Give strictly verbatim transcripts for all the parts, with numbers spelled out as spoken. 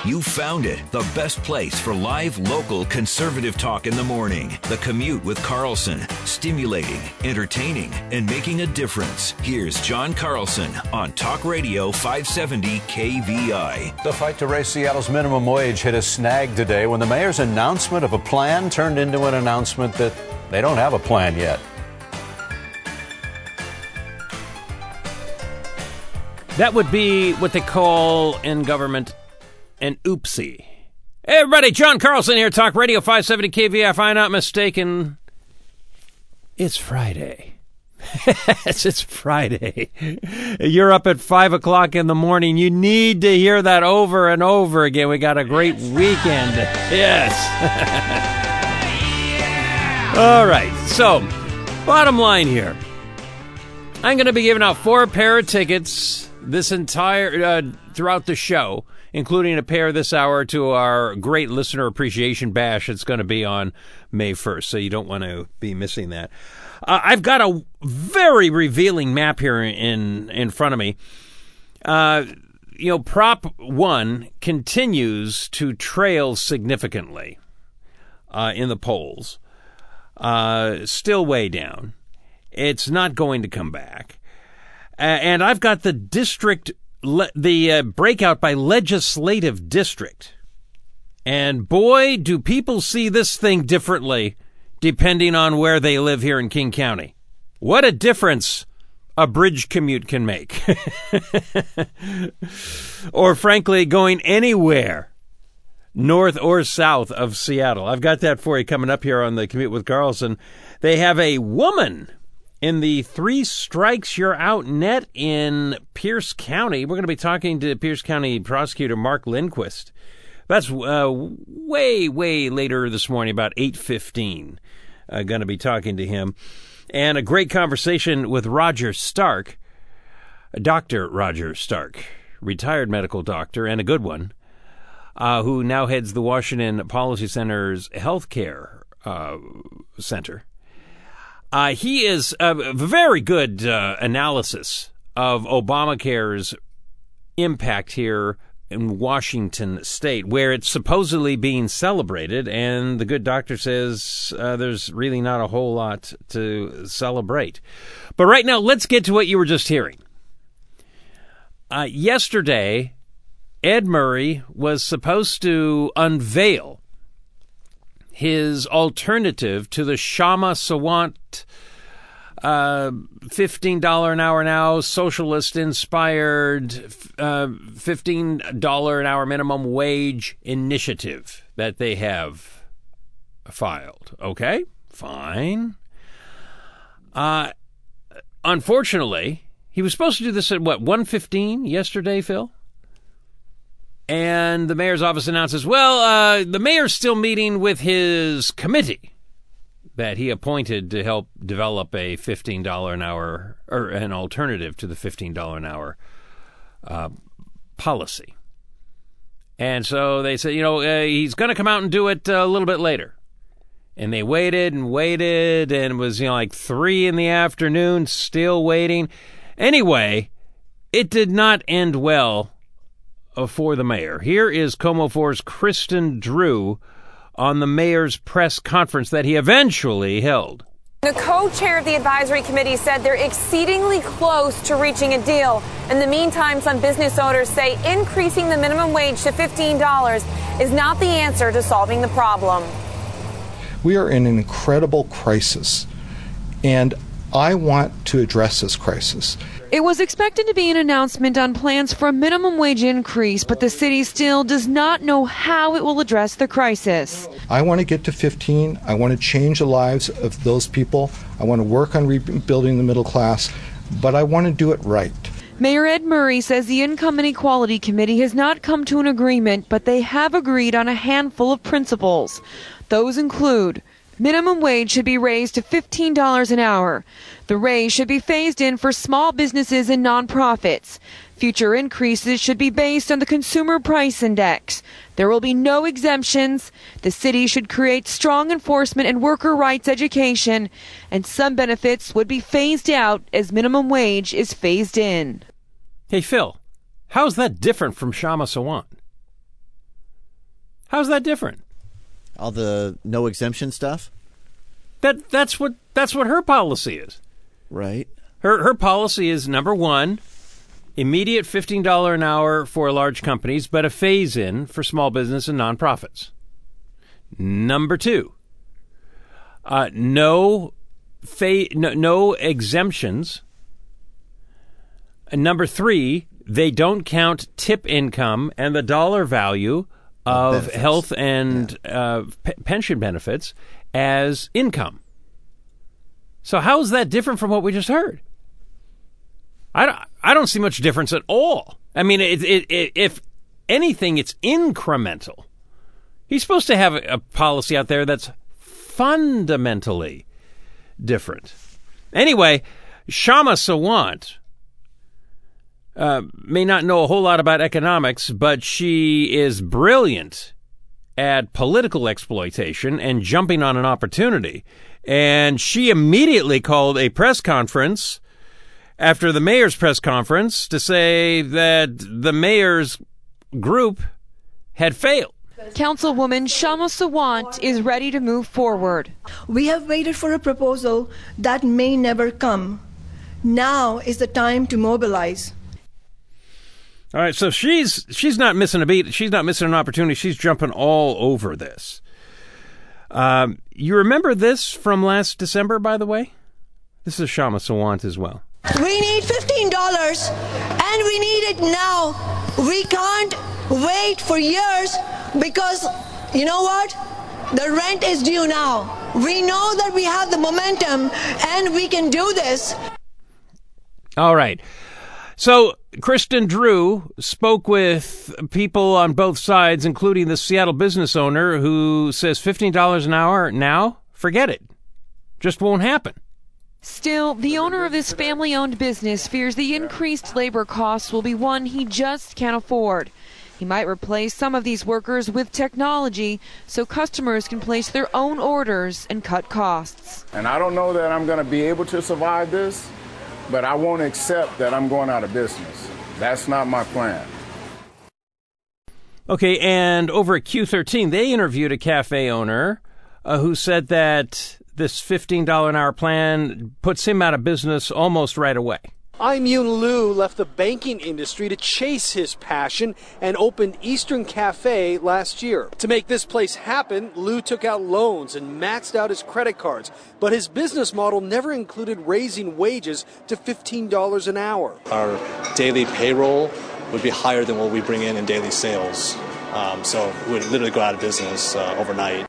You found it, the best place for live, local, conservative talk in the morning. The Commute with Carlson. Stimulating, entertaining, and making a difference. Here's John Carlson on Talk Radio five seventy K V I. The fight to raise Seattle's minimum wage hit a snag today when the mayor's announcement of a plan turned into an announcement that they don't have a plan yet. That would be what they call in government an oopsie. Hey everybody, John Carlson here, Talk Radio five seventy K V I. If I'm not mistaken, it's Friday. Yes, it's Friday. You're up at five o'clock in the morning. You need to hear that over and over again. We got a great weekend. Yes. All right, so bottom line here. I'm going to be giving out four pair of tickets this entire, uh, throughout the show, including a pair this hour to our great listener appreciation bash. It's going to be on May first, so you don't want to be missing that. Uh, I've got a very revealing map here in, in front of me. Uh, you know, Prop one continues to trail significantly uh, in the polls. Uh, still way down. It's not going to come back. Uh, and I've got the district, le- the uh, breakout by legislative district. And boy, do people see this thing differently depending on where they live here in King County. What a difference a bridge commute can make. Or frankly, going anywhere north or south of Seattle. I've got that for you coming up here on the Commute with Carlson. They have a woman in the three strikes you're out net in Pierce County. We're going to be talking to Pierce County Prosecutor Mark Lindquist. That's uh, way, way later this morning, about eight fifteen. Uh, going to be talking to him. And a great conversation with Roger Stark, Doctor Roger Stark, retired medical doctor, and a good one, uh, who now heads the Washington Policy Center's healthcare uh, center. Uh, he is a very good uh, analysis of Obamacare's impact here in Washington State, where it's supposedly being celebrated, and the good doctor says uh, there's really not a whole lot to celebrate. But right now, let's get to what you were just hearing. Uh, yesterday, Ed Murray was supposed to unveil his alternative to the Kshama Sawant uh, fifteen dollars an hour now, socialist-inspired uh, fifteen dollars an hour minimum wage initiative that they have filed. Okay, fine. Uh, unfortunately, he was supposed to do this at, what, one fifteen yesterday, Phil? And the mayor's office announces, well, uh, the mayor's still meeting with his committee that he appointed to help develop a fifteen dollars an hour, or an alternative to the fifteen dollars an hour uh, policy. And so they said, you know, uh, he's going to come out and do it uh, a little bit later. And they waited and waited, and it was, you know, like three in the afternoon, still waiting. Anyway, it did not end well for the mayor. Here is KOMO four's Kristen Drew on the mayor's press conference that he eventually held. The co-chair of the advisory committee said they're exceedingly close to reaching a deal. In the meantime, some business owners say increasing the minimum wage to fifteen dollars is not the answer to solving the problem. We are in an incredible crisis, and I want to address this crisis. It was expected to be an announcement on plans for a minimum wage increase, but the city still does not know how it will address the crisis. I want to get to fifteen. I want to change the lives of those people. I want to work on rebuilding the middle class, but I want to do it right. Mayor Ed Murray says the Income and Equality Committee has not come to an agreement, but they have agreed on a handful of principles. Those include minimum wage should be raised to fifteen dollars an hour. The raise should be phased in for small businesses and nonprofits. Future increases should be based on the Consumer Price Index. There will be no exemptions. The city should create strong enforcement and worker rights education. And some benefits would be phased out as minimum wage is phased in. Hey, Phil, how's that different from Kshama Sawant? How's that different? All the no exemption stuff? That that's what that's what her policy is. Right. Her her policy is, number one, immediate fifteen dollars an hour for large companies, but a phase-in for small business and nonprofits. Number two, uh, no, fa- no no exemptions. And number three, they don't count tip income and the dollar value of benefits. health and yeah. uh, p- pension benefits as income. So how is that different from what we just heard? I don't, I don't see much difference at all. I mean, it, it, it, if anything, it's incremental. He's supposed to have a, a policy out there that's fundamentally different. Anyway, Shama Sawant uh, may not know a whole lot about economics, but she is brilliant at political exploitation and jumping on an opportunity. And she immediately called a press conference after the mayor's press conference to say that the mayor's group had failed. Councilwoman Shama Sawant is ready to move forward. We have waited for a proposal that may never come. Now is the time to mobilize. All right, so she's she's not missing a beat. She's not missing an opportunity. She's jumping all over this. Um, you remember this from last December, by the way? This is Shama Sawant as well. We need fifteen dollars, and we need it now. We can't wait for years because, you know what? The rent is due now. We know that we have the momentum, and we can do this. All right. So Kristen Drew spoke with people on both sides, including the Seattle business owner who says fifteen dollars an hour now, forget it. Just won't happen. Still, the owner of this family-owned business fears the increased labor costs will be one he just can't afford. He might replace some of these workers with technology so customers can place their own orders and cut costs. And I don't know that I'm going to be able to survive this, but I won't accept that I'm going out of business. That's not my plan. Okay, and over at Q thirteen, they interviewed a cafe owner uh, who said that this fifteen dollars an hour plan puts him out of business almost right away. Imune Liu left the banking industry to chase his passion and opened Eastern Cafe last year. To make this place happen, Liu took out loans and maxed out his credit cards, but his business model never included raising wages to fifteen dollars an hour. Our daily payroll would be higher than what we bring in in daily sales, um, so we would literally go out of business uh, overnight.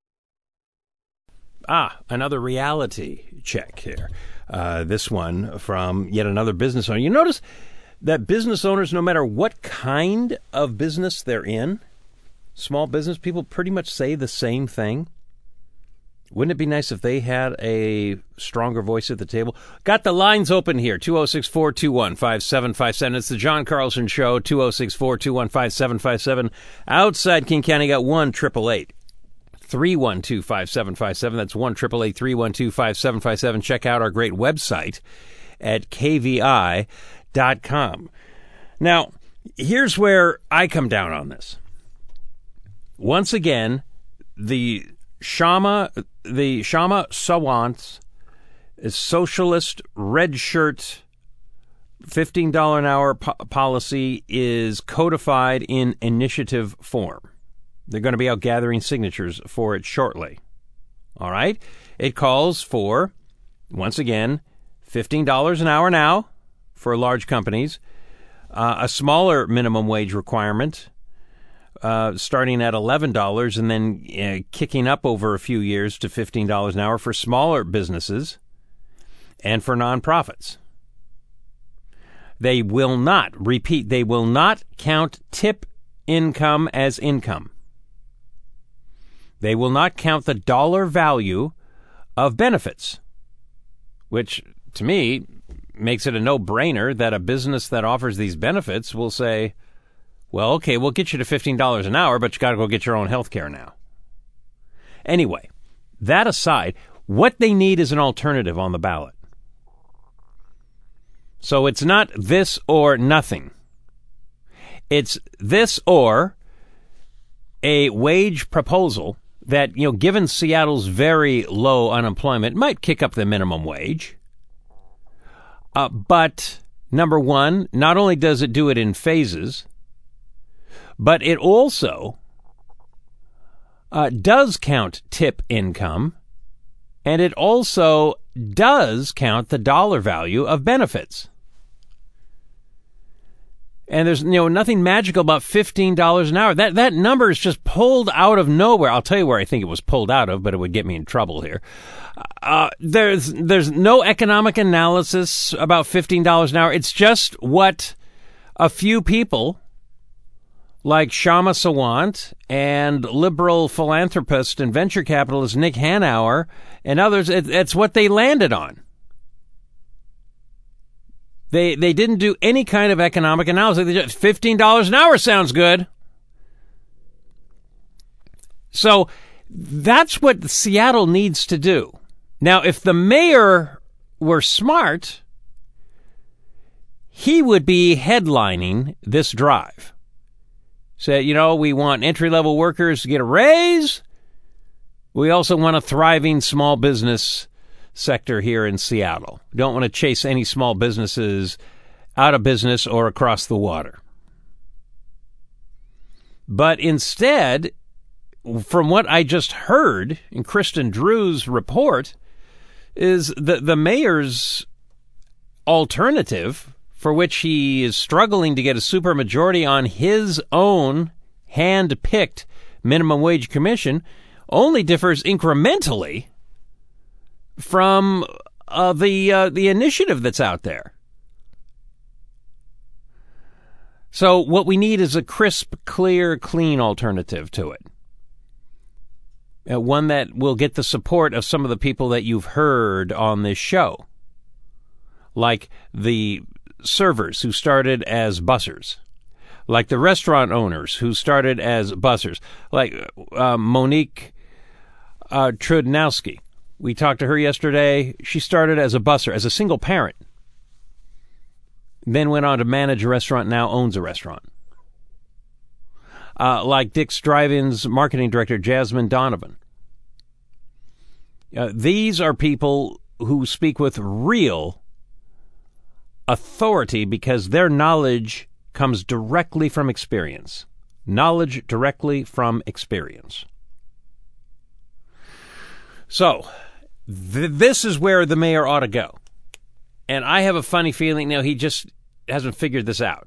Ah, another reality check here. Uh, this one from yet another business owner. You notice that business owners, no matter what kind of business they're in, small business people pretty much say the same thing. Wouldn't it be nice if they had a stronger voice at the table? Got the lines open here, two oh six, four two one, five seven five seven. It's the John Carlson Show, two oh six, four two one, five seven five seven. Outside King County, got one triple eight. three one two, five seven five seven. That's one eight eight eight, three one two, five seven five seven. Check out our great website at k v i dot com. Now, here's where I come down on this. Once again, the Shama, the Shama Sawant socialist red shirt fifteen dollars an hour po- policy is codified in initiative form. They're going to be out gathering signatures for it shortly. All right? It calls for, once again, fifteen dollars an hour now for large companies, uh, a smaller minimum wage requirement uh, starting at eleven dollars and then uh, kicking up over a few years to fifteen dollars an hour for smaller businesses and for nonprofits. They will not, repeat, they will not count tip income as income. They will not count the dollar value of benefits, which, to me, makes it a no-brainer that a business that offers these benefits will say, well, okay, we'll get you to fifteen dollars an hour, but you got to go get your own health care now. Anyway, that aside, what they need is an alternative on the ballot. So it's not this or nothing. It's this or a wage proposal that, you know, given Seattle's very low unemployment, might kick up the minimum wage. Uh, but, number one, not only does it do it in phases, but it also uh, does count tip income, and it also does count the dollar value of benefits. And there's, you know, nothing magical about fifteen dollars an hour. That that number is just pulled out of nowhere. I'll tell you where I think it was pulled out of, but it would get me in trouble here. Uh, there's there's no economic analysis about fifteen dollars an hour. It's just what a few people like Shama Sawant and liberal philanthropist and venture capitalist Nick Hanauer and others, it, it's what they landed on. They they didn't do any kind of economic analysis. They just, fifteen dollars an hour sounds good. So that's what Seattle needs to do. Now, if the mayor were smart, he would be headlining this drive. Say, you know, we want entry-level workers to get a raise. We also want a thriving small business sector here in Seattle. Don't want to chase any small businesses out of business or across the water. But instead, from what I just heard in Kristen Drew's report, is the, the mayor's alternative, for which he is struggling to get a supermajority on his own hand-picked minimum wage commission, only differs incrementally from uh, the uh, the initiative that's out there. So what we need is a crisp, clear, clean alternative to it. Uh, one that will get the support of some of the people that you've heard on this show, like the servers who started as bussers, like the restaurant owners who started as bussers, like uh, Monique uh, Trudnowski. We talked to her yesterday. She started as a busser, as a single parent, then went on to manage a restaurant, now owns a restaurant. Uh, like Dick's Drive-In's marketing director, Jasmine Donovan. Uh, these are people who speak with real authority because their knowledge comes directly from experience. Knowledge directly from experience. So, th- this is where the mayor ought to go. And I have a funny feeling now he just hasn't figured this out.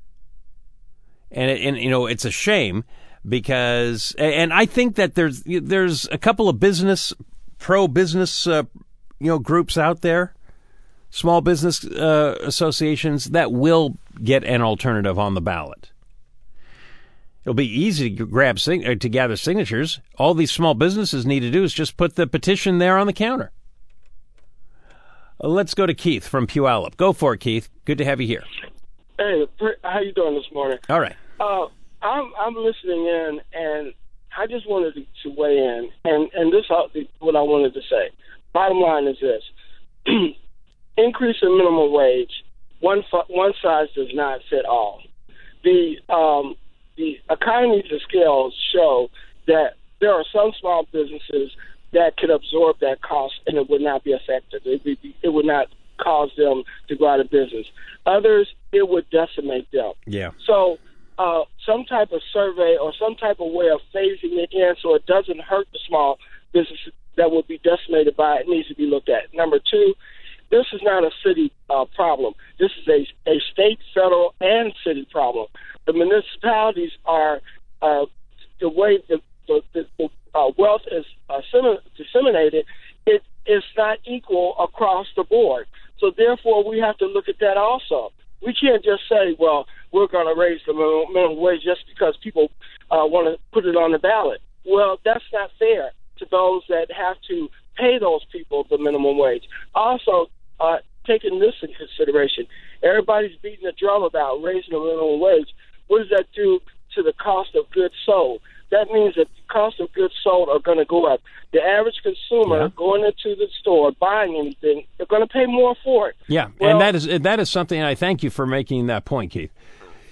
And, it, and you know, it's a shame because, and I think that there's there's a couple of business, pro-business, uh, you know, groups out there, small business uh, associations that will get an alternative on the ballot. It'll be easy to grab to gather signatures. All these small businesses need to do is just put the petition there on the counter. Uh, let's go to Keith from Puyallup. Go for it, Keith. Good to have you here. Hey, how you doing this morning? All right. Uh, I'm I'm listening in, and I just wanted to, to weigh in, and and this is what I wanted to say. Bottom line is this: increase in minimum wage. One one size does not fit all. The um, the economies of scale show that there are some small businesses that could absorb that cost, and it would not be affected. It would, be, it would not cause them to go out of business. Others, it would decimate them. Yeah. So uh, some type of survey or some type of way of phasing it in so it doesn't hurt the small business that will be decimated by it needs to be looked at. Number two, this is not a city uh, problem. This is a, a state, federal, and city problem. The municipalities are uh, the way the, the, the, the uh, wealth is uh, disseminated. It is not equal across the board. So therefore, we have to look at that also. We can't just say, well, we're going to raise the minimum wage just because people uh, want to put it on the ballot. Well, that's not fair to those that have to pay those people the minimum wage. Also, uh, taking this in consideration, everybody's beating the drum about raising the minimum wage. What does that do to the cost of goods sold? That means that the cost of goods sold are going to go up. The average consumer yeah. going into the store, buying anything, they're going to pay more for it. Yeah, well, and that is that is something, and I thank you for making that point, Keith.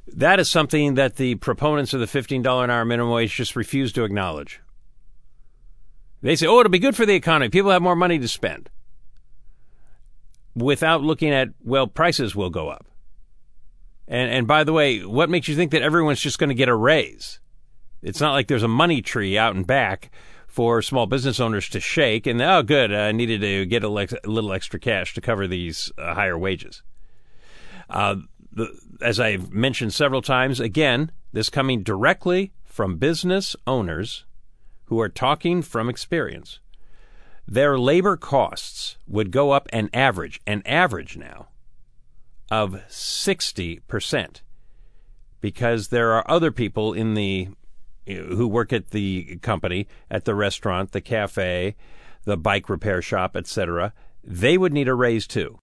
That is something that the proponents of the fifteen dollars an hour minimum wage just refuse to acknowledge. They say, oh, it'll be good for the economy. People have more money to spend. Without looking at, well, prices will go up. And, and by the way, what makes you think that everyone's just going to get a raise? It's not like there's a money tree out and back for small business owners to shake and, oh, good, I needed to get a, le- a little extra cash to cover these uh, higher wages. Uh, the, as I've mentioned several times, again, this coming directly from business owners who are talking from experience. Their labor costs would go up an average, an average now, of sixty percent because there are other people in the who work at the company, at the restaurant, the cafe, the bike repair shop, et cetera. They would need a raise too.